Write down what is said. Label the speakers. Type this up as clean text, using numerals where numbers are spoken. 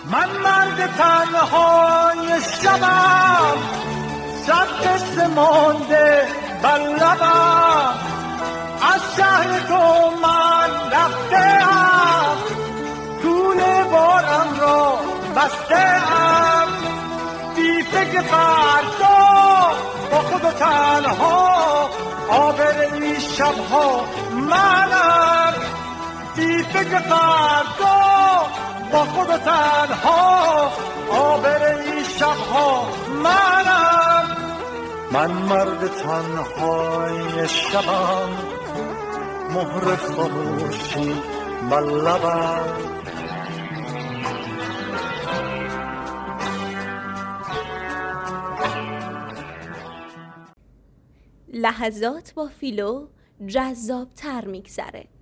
Speaker 1: من مرد تنهای شبم، صد قصه مانده بر لبم، از شهر تو من رفته‌ام، طول بارم را بسته‌ام، بی فکر فردا با خود و تنها، آبر این شبها منم، بی فکر فردا با خود و تنها، آبر این شبها منم. من مرد تنهای شبم، مهر خاموشی بر لبم.
Speaker 2: لحظات با فیلو جذاب‌تر می‌گذره.